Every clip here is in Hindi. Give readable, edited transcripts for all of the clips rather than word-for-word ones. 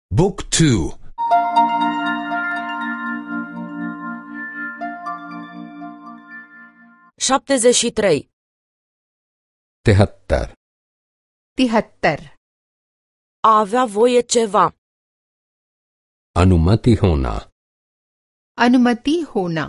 บุ๊กทู 73 73 A avea voie ceva. अनुमति होना अनुमति होना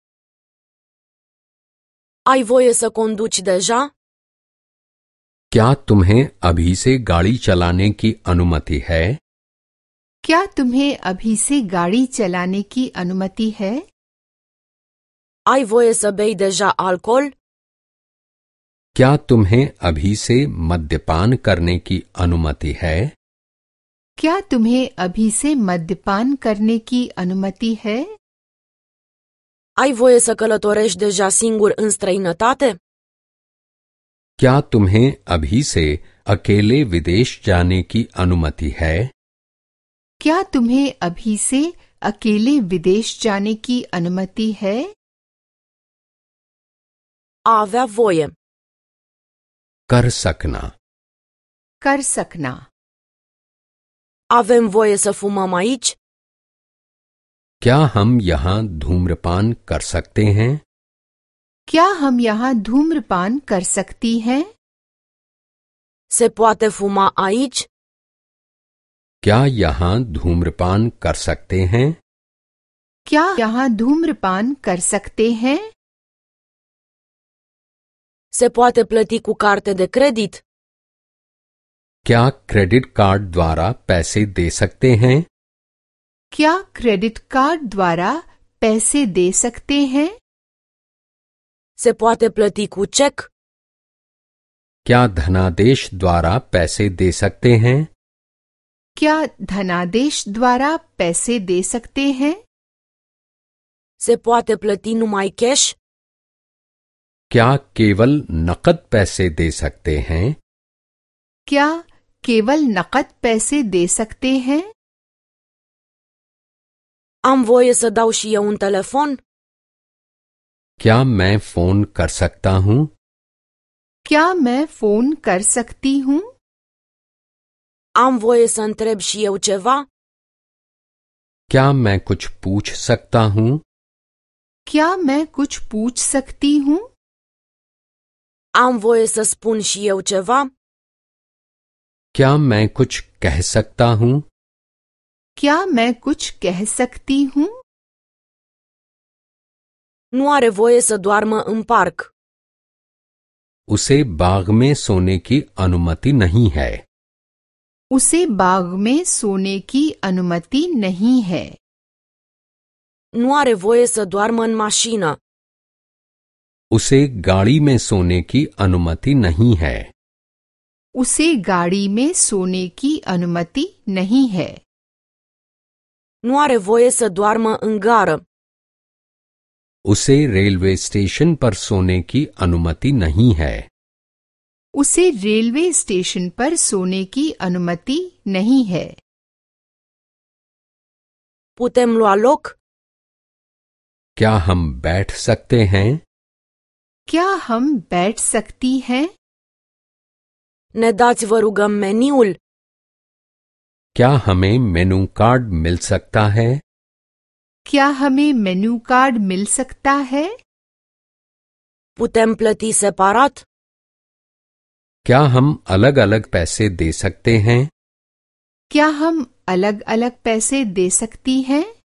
Ai voie să conduci deja? क्या तुम्हें अभी से गाड़ी चलाने की अनुमति है? क्या तुम्हें अभी से गाड़ी चलाने की अनुमति है? Ai voie să bei deja alcool? क्या तुम्हें अभी से मद्यपान करने की अनुमति है? क्या तुम्हें अभी से मद्यपान करने की अनुमति है? Ai voie să călătorești deja singur în străinătate? क्या तुम्हें अभी से अकेले विदेश जाने की अनुमति है? क्या तुम्हें अभी से अकेले विदेश जाने की अनुमति है? A avea voie. कर सकना कर सकना Avem voie să fumăm aici? क्या हम यहाँ धूम्रपान कर सकते हैं? क्या हम यहाँ धूम्रपान कर सकती हैं? Se poate fuma aici? क्या यहाँ धूम्रपान कर सकते हैं? क्या यहाँ धूम्रपान कर सकते हैं? Se poate plăti cu carte de credit? क्या क्रेडिट कार्ड द्वारा पैसे दे सकते हैं? क्या क्रेडिट कार्ड द्वारा पैसे दे सकते हैं? Se poate plăti cu cec? क्या धनादेश द्वारा पैसे दे सकते हैं? क्या धनादेश द्वारा पैसे दे सकते हैं? Se poate plăti numai cash? क्या केवल नकद पैसे दे सकते हैं? क्या केवल नकद पैसे दे सकते हैं? Am voie să dau și eu un telefon? क्या मैं फोन कर सकता हूँ? क्या मैं फोन कर सकती हूँ? Am voie să întreb și eu ceva? क्या मैं कुछ पूछ सकता हूँ? क्या मैं कुछ पूछ सकती हूँ? Am voie să spun și eu ceva? क्या मैं कुछ कह सकता हूँ? क्या मैं कुछ कह सकती हूँ? Nu are voie să doarmă în parc. उसे बाग में सोने की अनुमति नहीं है। उसे बाग में सोने की अनुमति नहीं है। Nu are voie să doarmă în mașină. उसे गाड़ी में सोने की अनुमति नहीं है। उसे गाड़ी में सोने की अनुमति नहीं है। Nu are voie să doarmă în gară. उसे रेलवे स्टेशन पर सोने की अनुमति नहीं है। उसे रेलवे स्टेशन पर सोने की अनुमति नहीं है। Putem lua loc? क्या हम बैठ सकते हैं? क्या हम बैठ सकती हैं? Ne dați, vă rugăm, meniul? क्या हमें मेनू कार्ड मिल सकता है? क्या हमें मेन्यू कार्ड मिल सकता है? Putem plăti separat? क्या हम अलग अलग पैसे दे सकते हैं? क्या हम अलग अलग पैसे दे सकती हैं?